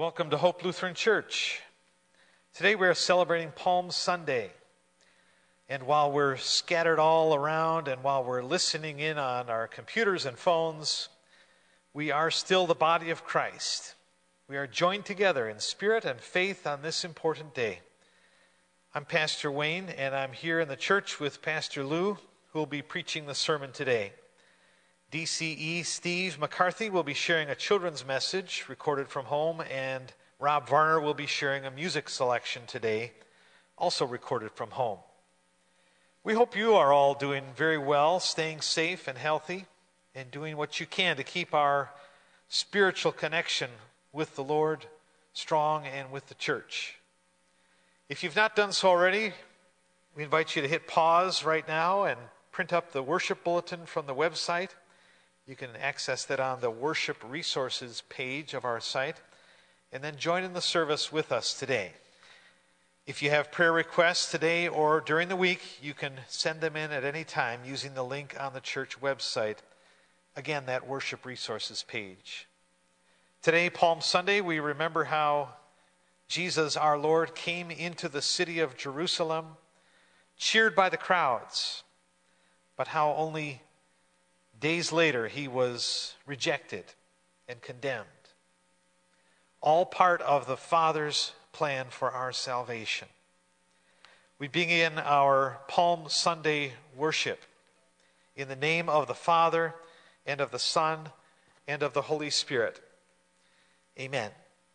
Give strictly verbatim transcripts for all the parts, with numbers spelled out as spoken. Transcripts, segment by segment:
Welcome to Hope Lutheran Church. Today we are celebrating Palm Sunday. And while we're scattered all around and while we're listening in on our computers and phones, we are still the body of Christ. We are joined together in spirit and faith on this important day. I'm Pastor Wayne, and I'm here in the church with Pastor Lou, who will be preaching the sermon today. D C E Steve McCarthy will be sharing a children's message recorded from home, and Rob Varner will be sharing a music selection today, also recorded from home. We hope you are all doing very well, staying safe and healthy, and doing what you can to keep our spiritual connection with the Lord strong and with the church. If you've not done so already, we invite you to hit pause right now and print up the worship bulletin from the website. You can access that on the worship resources page of our site, and then join in the service with us today. If you have prayer requests today or during the week, you can send them in at any time using the link on the church website. Again, that worship resources page. Today, Palm Sunday, we remember how Jesus, our Lord, came into the city of Jerusalem, cheered by the crowds, but how only days later, he was rejected and condemned. All part of the Father's plan for our salvation. We begin our Palm Sunday worship in the name of the Father, and of the Son, and of the Holy Spirit. Amen.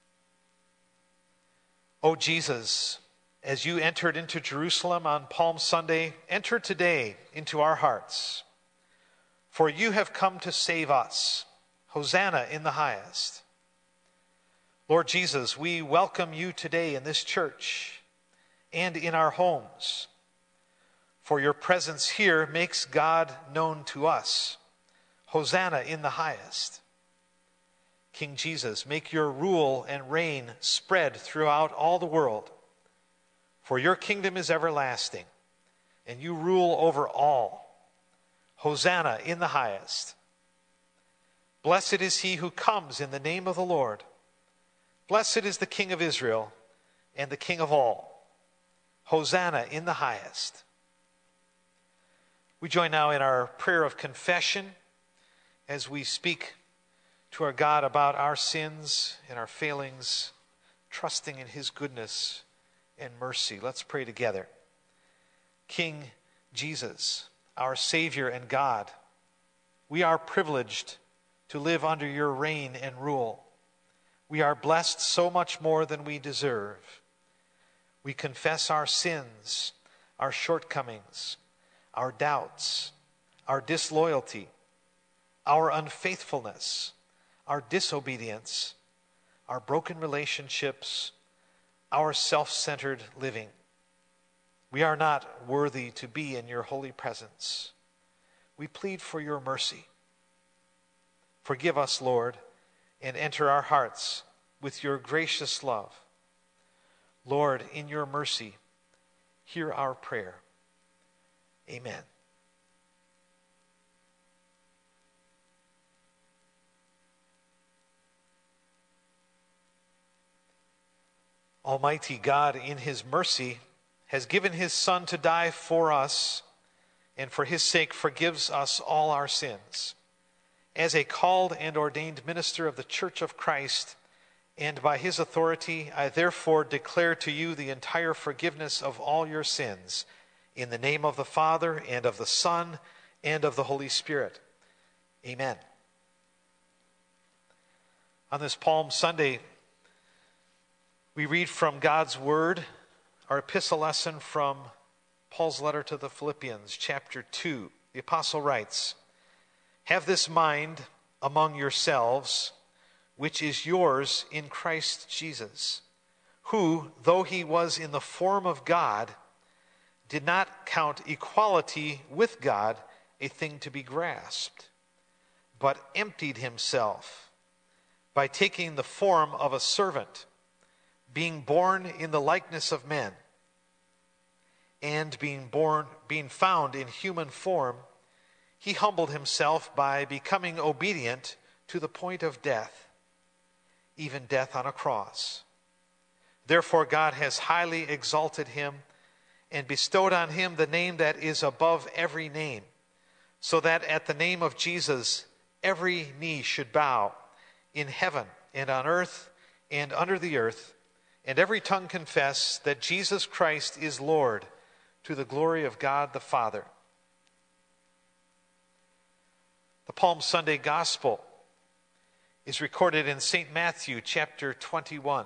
O Jesus, as you entered into Jerusalem on Palm Sunday, enter today into our hearts. For you have come to save us. Hosanna in the highest. Lord Jesus, we welcome you today in this church and in our homes. For your presence here makes God known to us. Hosanna in the highest. King Jesus, make your rule and reign spread throughout all the world. For your kingdom is everlasting, and you rule over all. Hosanna in the highest. Blessed is he who comes in the name of the Lord. Blessed is the King of Israel and the King of all. Hosanna in the highest. We join now in our prayer of confession as we speak to our God about our sins and our failings, trusting in his goodness and mercy. Let's pray together. King Jesus, our Savior and God, we are privileged to live under your reign and rule. We are blessed so much more than we deserve. We confess our sins, our shortcomings, our doubts, our disloyalty, our unfaithfulness, our disobedience, our broken relationships, our self-centered living. We are not worthy to be in your holy presence. We plead for your mercy. Forgive us, Lord, and enter our hearts with your gracious love. Lord, in your mercy, hear our prayer. Amen. Almighty God, in his mercy, has given his Son to die for us, and for his sake forgives us all our sins. As a called and ordained minister of the Church of Christ, and by his authority, I therefore declare to you the entire forgiveness of all your sins, in the name of the Father, and of the Son, and of the Holy Spirit. Amen. On this Palm Sunday, we read from God's Word, our epistle lesson from Paul's letter to the Philippians, chapter two. The apostle writes, "Have this mind among yourselves, which is yours in Christ Jesus, who, though he was in the form of God, did not count equality with God a thing to be grasped, but emptied himself by taking the form of a servant, being born in the likeness of men, and being born, being found in human form, he humbled himself by becoming obedient to the point of death, even death on a cross. Therefore God has highly exalted him and bestowed on him the name that is above every name, so that at the name of Jesus every knee should bow, in heaven and on earth and under the earth, and every tongue confess that Jesus Christ is Lord, to the glory of God the Father. The Palm Sunday Gospel is recorded in Saint Matthew chapter twenty-one.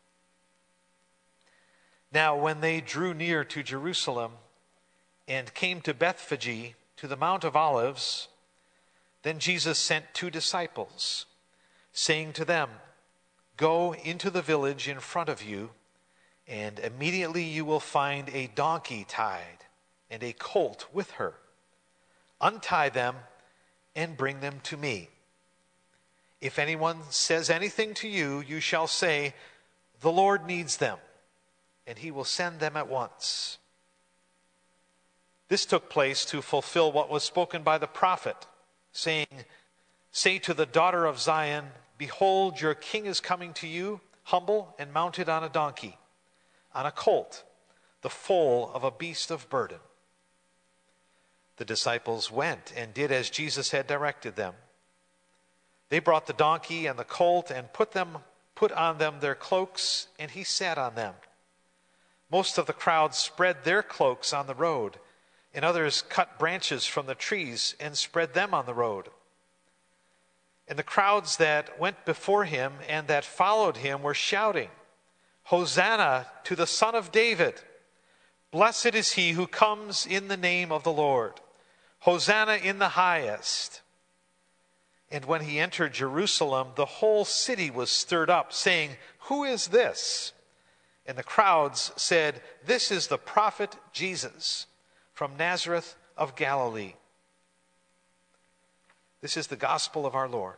Now when they drew near to Jerusalem and came to Bethphage, to the Mount of Olives, then Jesus sent two disciples, saying to them, "Go into the village in front of you, and immediately you will find a donkey tied and a colt with her. Untie them and bring them to me. If anyone says anything to you, you shall say, 'The Lord needs them,' and he will send them at once." This took place to fulfill what was spoken by the prophet, saying, "Say to the daughter of Zion, behold, your king is coming to you, humble and mounted on a donkey, on a colt, the foal of a beast of burden." The disciples went and did as Jesus had directed them. They brought the donkey and the colt and put them put on them their cloaks, and he sat on them. Most of the crowd spread their cloaks on the road, and others cut branches from the trees and spread them on the road. And the crowds that went before him and that followed him were shouting, "Hosanna to the Son of David! Blessed is he who comes in the name of the Lord! Hosanna in the highest!" And when he entered Jerusalem, the whole city was stirred up, saying, "Who is this?" And the crowds said, "This is the prophet Jesus from Nazareth of Galilee." This is the gospel of our Lord.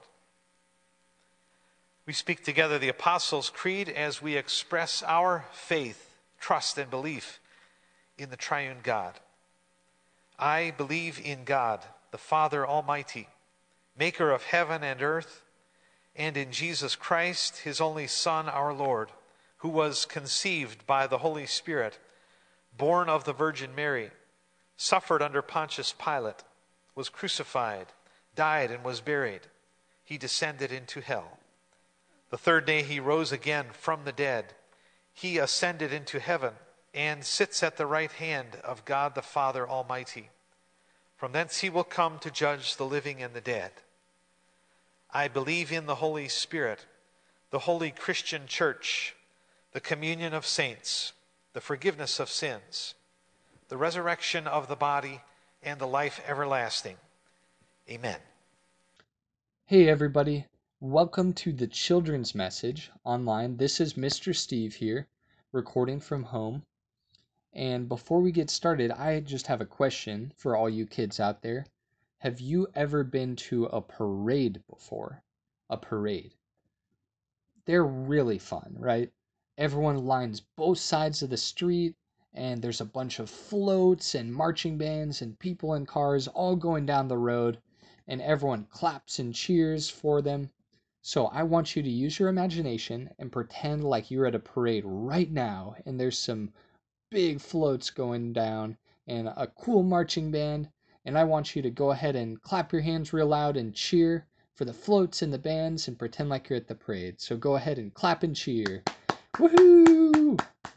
We speak together the Apostles' Creed as we express our faith, trust, and belief in the triune God. I believe in God, the Father Almighty, maker of heaven and earth, and in Jesus Christ, his only Son, our Lord, who was conceived by the Holy Spirit, born of the Virgin Mary, suffered under Pontius Pilate, was crucified, died, and was buried. He descended into hell. The third day he rose again from the dead. He ascended into heaven and sits at the right hand of God the Father Almighty. From thence he will come to judge the living and the dead. I believe in the Holy Spirit, the holy Christian church, the communion of saints, the forgiveness of sins, the resurrection of the body, and the life everlasting. Amen. Hey everybody, welcome to the children's message online. This is Mister Steve here, recording from home. And before we get started, I just have a question for all you kids out there. Have you ever been to a parade before? A parade. They're really fun, right? Everyone lines both sides of the street, and there's a bunch of floats and marching bands and people in cars all going down the road, and everyone claps and cheers for them. So I want you to use your imagination and pretend like you're at a parade right now, and there's some big floats going down and a cool marching band, and I want you to go ahead and clap your hands real loud and cheer for the floats and the bands and pretend like you're at the parade. So go ahead and clap and cheer. Woohoo!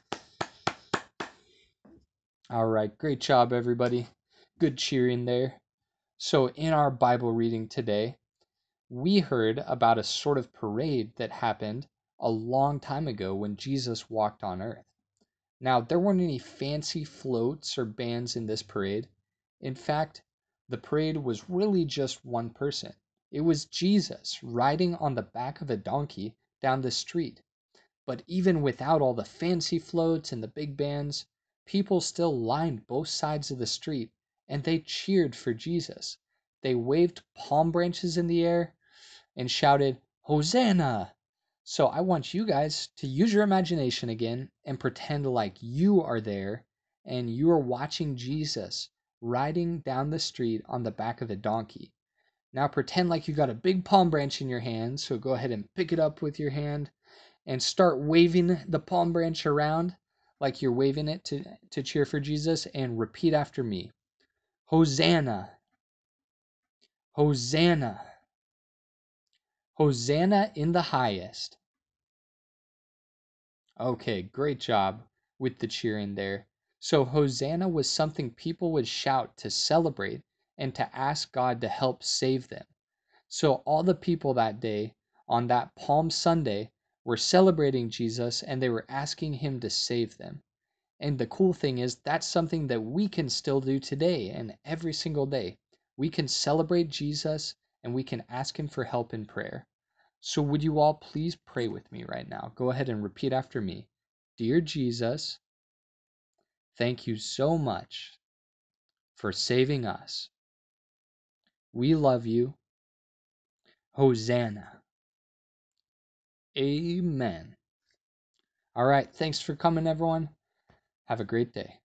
All right, great job everybody. Good cheering there. So in our Bible reading today, we heard about a sort of parade that happened a long time ago when Jesus walked on earth. Now, there weren't any fancy floats or bands in this parade. In fact, the parade was really just one person. It was Jesus riding on the back of a donkey down the street. But even without all the fancy floats and the big bands, people still lined both sides of the street and they cheered for Jesus. They waved palm branches in the air and shouted, "Hosanna!" So I want you guys to use your imagination again and pretend like you are there and you are watching Jesus riding down the street on the back of a donkey. Now pretend like you got a big palm branch in your hand, so go ahead and pick it up with your hand and start waving the palm branch around like you're waving it to, to cheer for Jesus, and repeat after me. Hosanna, Hosanna, Hosanna in the highest. Okay, great job with the cheering there. So Hosanna was something people would shout to celebrate and to ask God to help save them. So all the people that day, on that Palm Sunday, were celebrating Jesus and they were asking him to save them. And the cool thing is, that's something that we can still do today and every single day. We can celebrate Jesus and we can ask him for help in prayer. So would you all please pray with me right now? Go ahead and repeat after me. Dear Jesus, thank you so much for saving us. We love you. Hosanna. Amen. All right, thanks for coming, everyone. Have a great day.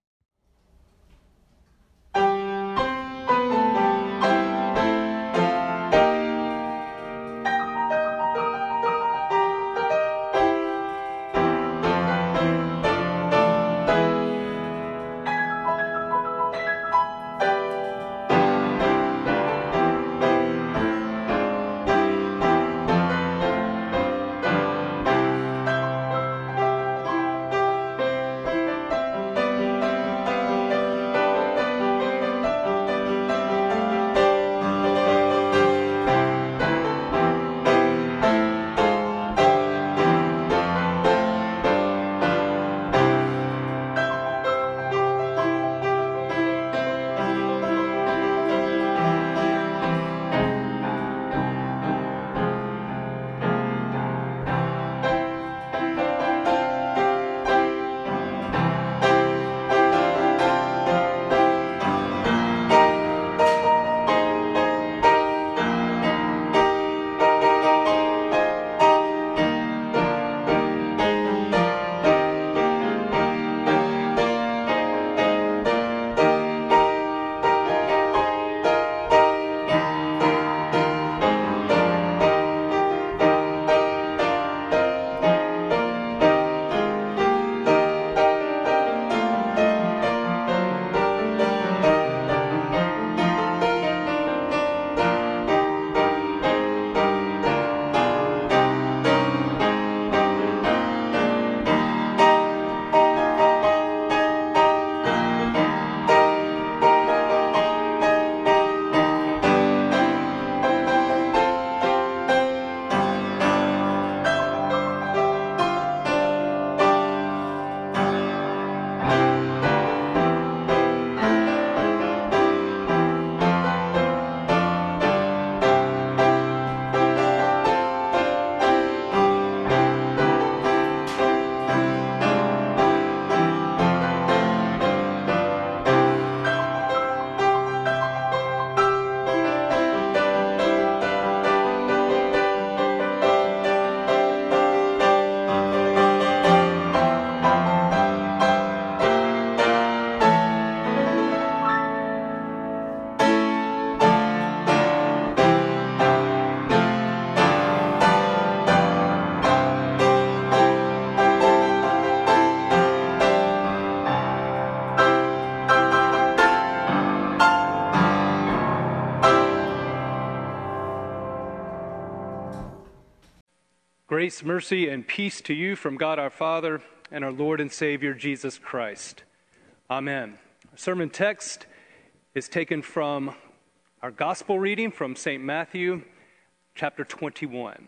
Grace, mercy, and peace to you from God our Father and our Lord and Savior Jesus Christ. Amen. Our sermon text is taken from our gospel reading from Saint Matthew, chapter twenty-one.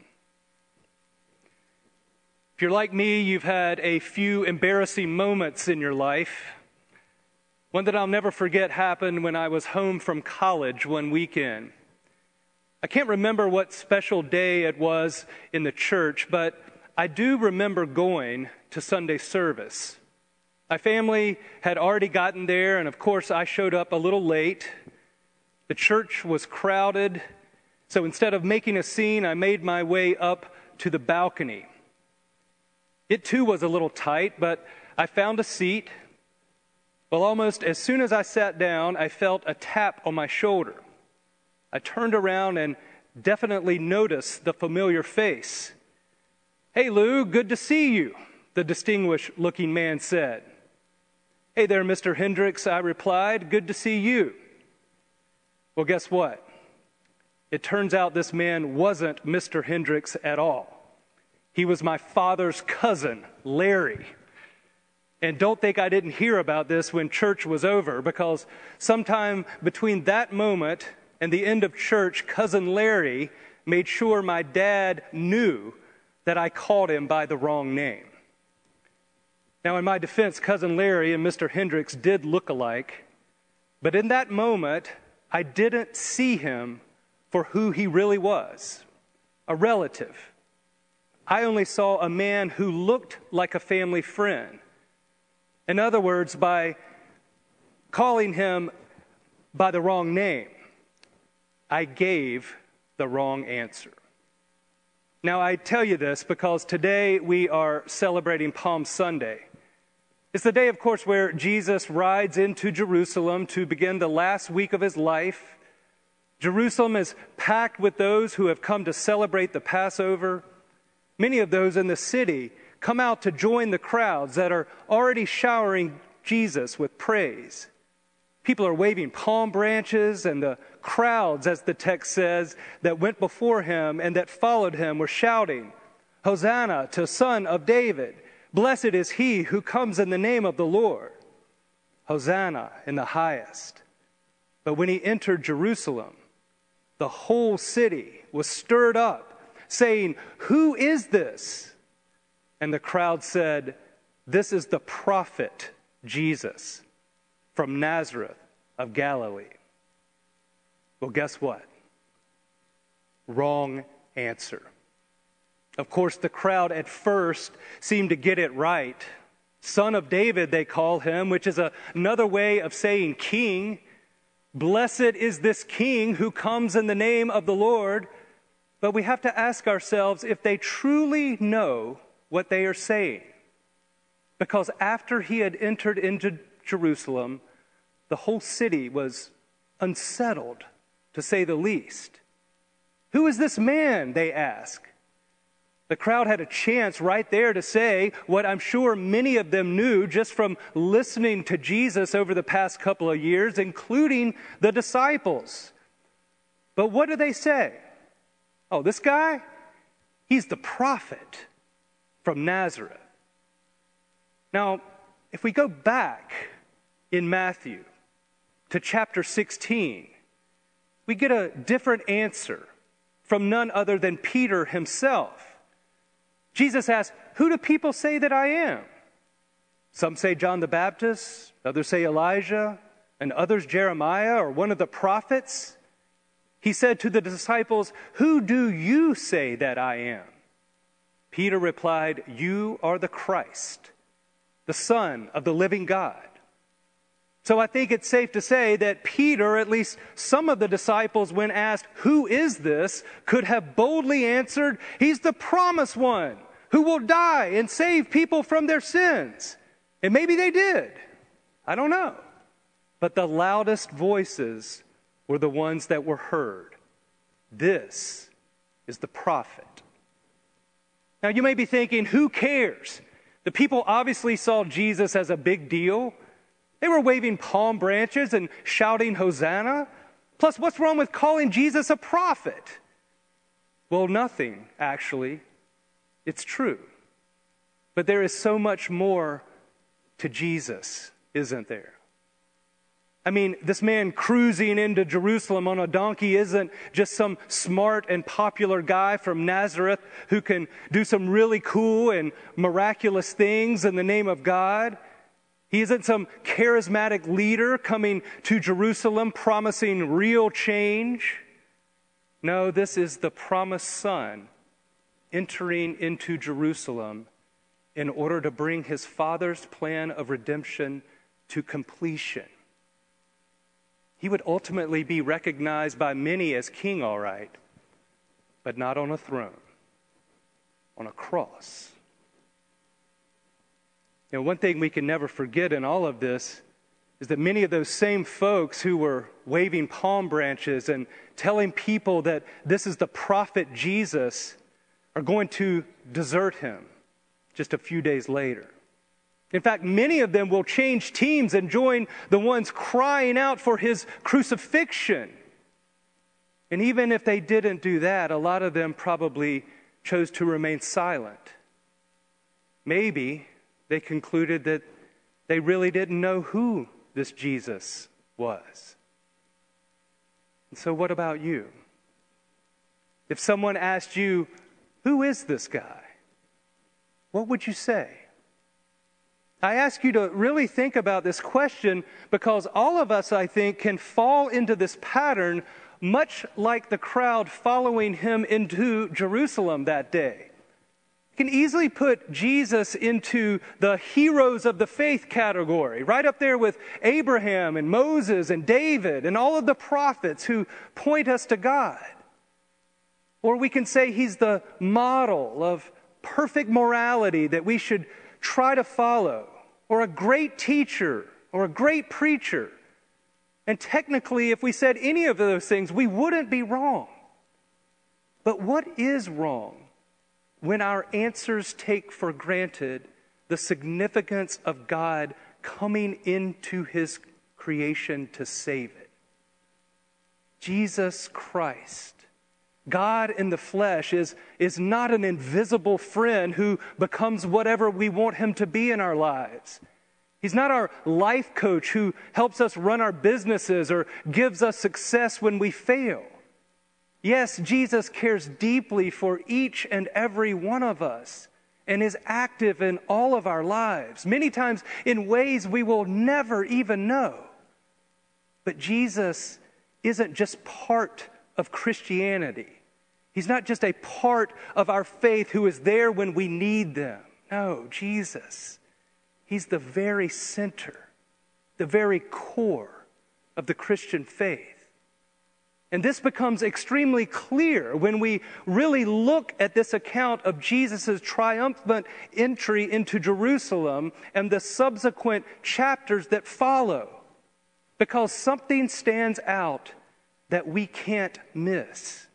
If you're like me, you've had a few embarrassing moments in your life. One that I'll never forget happened when I was home from college one weekend. I can't remember what special day it was in the church, but I do remember going to Sunday service. My family had already gotten there, and of course I showed up a little late. The church was crowded, so instead of making a scene, I made my way up to the balcony. It too was a little tight, but I found a seat. Well, almost as soon as I sat down, I felt a tap on my shoulder. I turned around and definitely noticed the familiar face. "Hey, Lou, good to see you," the distinguished-looking man said. "Hey there, Mister Hendricks," I replied. "Good to see you." Well, guess what? It turns out this man wasn't Mister Hendricks at all. He was my father's cousin, Larry. And don't think I didn't hear about this when church was over, because sometime between that moment and the end of church, Cousin Larry made sure my dad knew that I called him by the wrong name. Now, in my defense, Cousin Larry and Mister Hendricks did look alike, but in that moment, I didn't see him for who he really was, a relative. I only saw a man who looked like a family friend. In other words, by calling him by the wrong name, I gave the wrong answer. Now, I tell you this because today we are celebrating Palm Sunday. It's the day, of course, where Jesus rides into Jerusalem to begin the last week of his life. Jerusalem is packed with those who have come to celebrate the Passover. Many of those in the city come out to join the crowds that are already showering Jesus with praise. People are waving palm branches, and the crowds, as the text says, that went before him and that followed him were shouting, "Hosanna to Son of David. Blessed is he who comes in the name of the Lord. Hosanna in the highest." But when he entered Jerusalem, the whole city was stirred up, saying, "Who is this?" And the crowd said, "This is the prophet Jesus from Nazareth of Galilee." Well, guess what? Wrong answer. Of course, the crowd at first seemed to get it right. Son of David, they call him, which is a, another way of saying king. Blessed is this king who comes in the name of the Lord. But we have to ask ourselves if they truly know what they are saying. Because after he had entered into Jerusalem, the whole city was unsettled, to say the least. "Who is this man?" they ask. The crowd had a chance right there to say what I'm sure many of them knew just from listening to Jesus over the past couple of years, including the disciples. But what do they say? "Oh, this guy, he's the prophet from Nazareth." Now, if we go back in Matthew to chapter sixteen, we get a different answer from none other than Peter himself. Jesus asked, "Who do people say that I am?" Some say John the Baptist, others say Elijah, and others Jeremiah or one of the prophets. He said to the disciples, "Who do you say that I am?" Peter replied, "You are the Christ, the Son of the living God." So I think it's safe to say that Peter, at least some of the disciples, when asked, "Who is this?" could have boldly answered, "He's the promised one who will die and save people from their sins." And maybe they did. I don't know. But the loudest voices were the ones that were heard. This is the prophet. Now you may be thinking, who cares? The people obviously saw Jesus as a big deal. They were waving palm branches and shouting Hosanna. Plus, what's wrong with calling Jesus a prophet? Well, nothing, actually. It's true. But there is so much more to Jesus, isn't there? I mean, this man cruising into Jerusalem on a donkey isn't just some smart and popular guy from Nazareth who can do some really cool and miraculous things in the name of God. He isn't some charismatic leader coming to Jerusalem promising real change. No, this is the promised Son entering into Jerusalem in order to bring his Father's plan of redemption to completion. He would ultimately be recognized by many as king, all right, but not on a throne, on a cross. You know, one thing we can never forget in all of this is that many of those same folks who were waving palm branches and telling people that this is the prophet Jesus are going to desert him just a few days later. In fact, many of them will change teams and join the ones crying out for his crucifixion. And even if they didn't do that, a lot of them probably chose to remain silent. Maybe they concluded that they really didn't know who this Jesus was. And so what about you? If someone asked you, who is this guy? What would you say? I ask you to really think about this question because all of us, I think, can fall into this pattern much like the crowd following him into Jerusalem that day. You can easily put Jesus into the heroes of the faith category, right up there with Abraham and Moses and David and all of the prophets who point us to God. Or we can say he's the model of perfect morality that we should try to follow, or a great teacher, or a great preacher. And technically, if we said any of those things, we wouldn't be wrong. But what is wrong when our answers take for granted the significance of God coming into his creation to save it? Jesus Christ, God in the flesh, is, is not an invisible friend who becomes whatever we want him to be in our lives. He's not our life coach who helps us run our businesses or gives us success when we fail. Yes, Jesus cares deeply for each and every one of us and is active in all of our lives, many times in ways we will never even know. But Jesus isn't just part of Christianity. He's not just a part of our faith who is there when we need them. No, Jesus, he's the very center, the very core of the Christian faith. And this becomes extremely clear when we really look at this account of Jesus' triumphant entry into Jerusalem and the subsequent chapters that follow, because something stands out that we can't miss.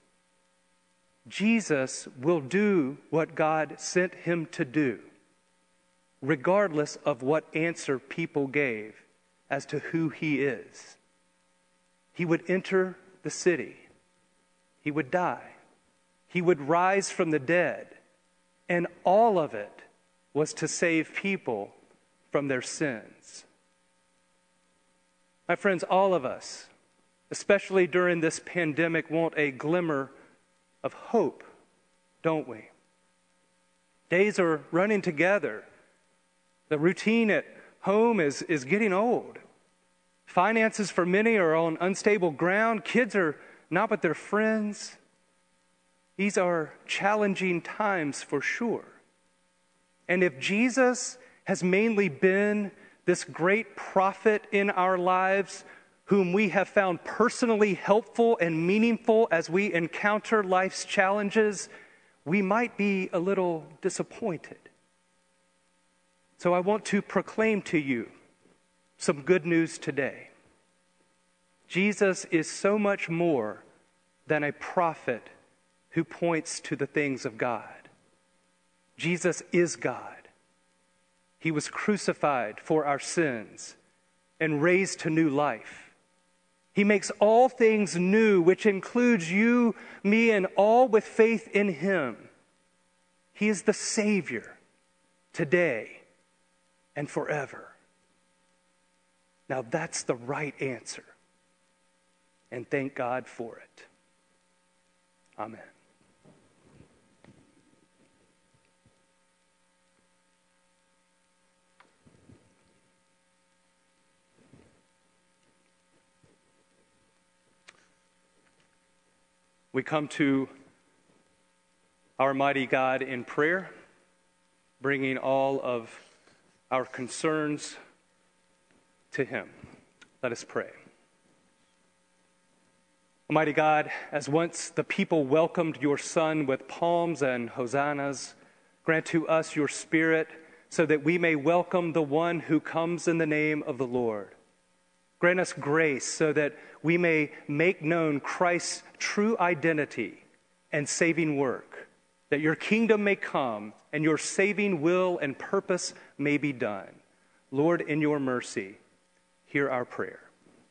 Jesus will do what God sent him to do, regardless of what answer people gave as to who he is. He would enter the city. He would die. He would rise from the dead. And all of it was to save people from their sins. My friends, all of us, especially during this pandemic, want a glimmer of hope, don't we? Days are running together. The routine at home is, is getting old. Finances for many are on unstable ground. Kids are not with their friends. These are challenging times for sure. And if Jesus has mainly been this great prophet in our lives, whom we have found personally helpful and meaningful as we encounter life's challenges, we might be a little disappointed. So I want to proclaim to you some good news today. Jesus is so much more than a prophet who points to the things of God. Jesus is God. He was crucified for our sins and raised to new life. He makes all things new, which includes you, me, and all with faith in him. He is the Savior today and forever. Now that's the right answer. And thank God for it. Amen. We come to our mighty God in prayer, bringing all of our concerns to him. Let us pray. Almighty God, as once the people welcomed your Son with palms and hosannas, grant to us your Spirit so that we may welcome the one who comes in the name of the Lord. Grant us grace so that we may make known Christ's true identity and saving work, that your kingdom may come and your saving will and purpose may be done. Lord, in your mercy, hear our prayer.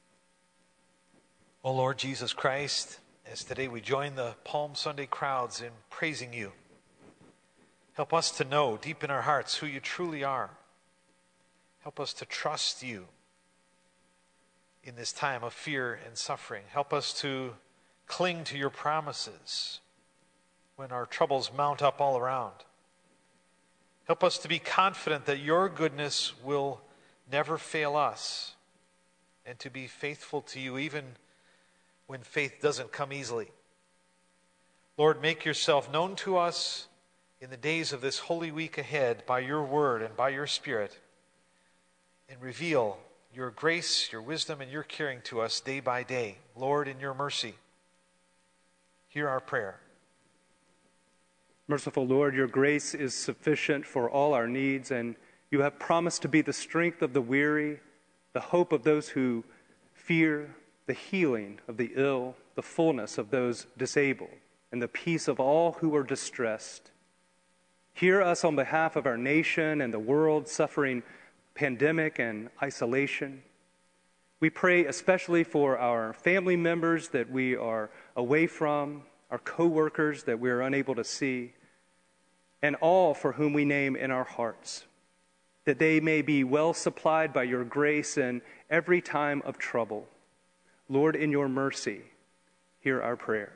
O Lord Jesus Christ, as today we join the Palm Sunday crowds in praising you, help us to know deep in our hearts who you truly are. Help us to trust you in this time of fear and suffering. Help us to cling to your promises when our troubles mount up all around. Help us to be confident that your goodness will never fail us, and to be faithful to you even when faith doesn't come easily. Lord, make yourself known to us in the days of this Holy Week ahead by your word and by your Spirit, and reveal your grace, your wisdom, and your caring to us day by day. Lord, in your mercy, hear our prayer. Merciful Lord, your grace is sufficient for all our needs, and you have promised to be the strength of the weary, the hope of those who fear, the healing of the ill, the fullness of those disabled, and the peace of all who are distressed. Hear us on behalf of our nation and the world suffering pandemic and isolation. We pray especially for our family members that we are away from, our co-workers that we are unable to see, and all for whom we name in our hearts, that they may be well supplied by your grace in every time of trouble. Lord, in your mercy, hear our prayer.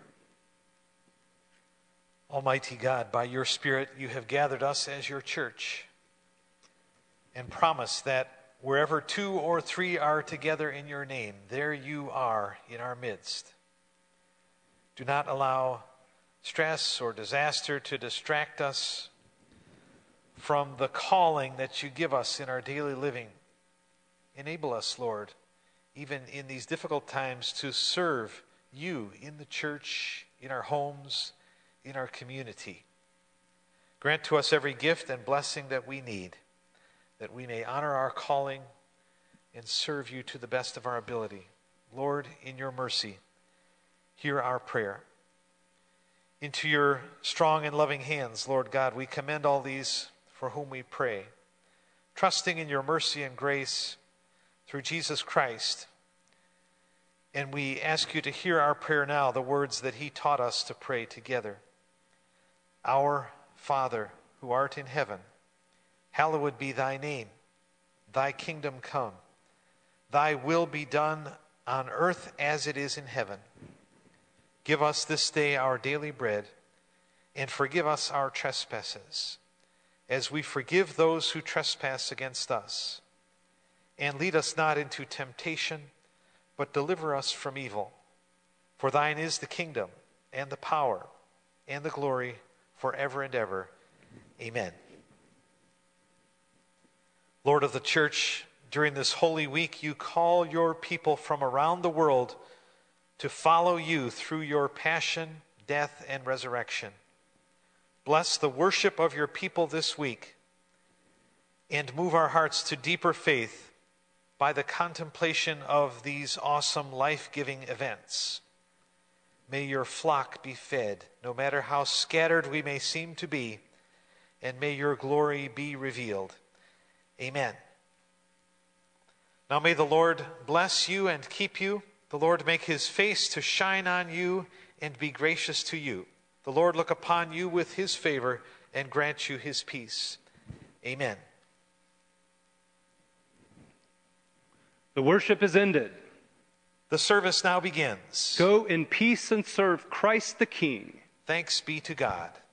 Almighty God, by your Spirit, you have gathered us as your church and promised that wherever two or three are together in your name, there you are in our midst. Do not allow stress or disaster to distract us from the calling that you give us in our daily living. Enable us, Lord, even in these difficult times, to serve you in the church, in our homes, in our community. Grant to us every gift and blessing that we need, that we may honor our calling and serve you to the best of our ability. Lord, in your mercy, hear our prayer. Into your strong and loving hands, Lord God, we commend all these for whom we pray, trusting in your mercy and grace through Jesus Christ. And we ask you to hear our prayer now, the words that he taught us to pray together. Our Father, who art in heaven, hallowed be thy name. Thy kingdom come. Thy will be done on earth as it is in heaven. Give us this day our daily bread, and forgive us our trespasses, as we forgive those who trespass against us. And lead us not into temptation, but deliver us from evil. For thine is the kingdom, and the power, and the glory, forever and ever. Amen. Lord of the church, during this Holy Week, you call your people from around the world to follow you through your passion, death, and resurrection. Bless the worship of your people this week, and move our hearts to deeper faith by the contemplation of these awesome life-giving events. May your flock be fed, no matter how scattered we may seem to be, and may your glory be revealed. Amen. Now may the Lord bless you and keep you. The Lord make his face to shine on you and be gracious to you. The Lord look upon you with his favor and grant you his peace. Amen. The worship is ended. The service now begins. Go in peace and serve Christ the King. Thanks be to God.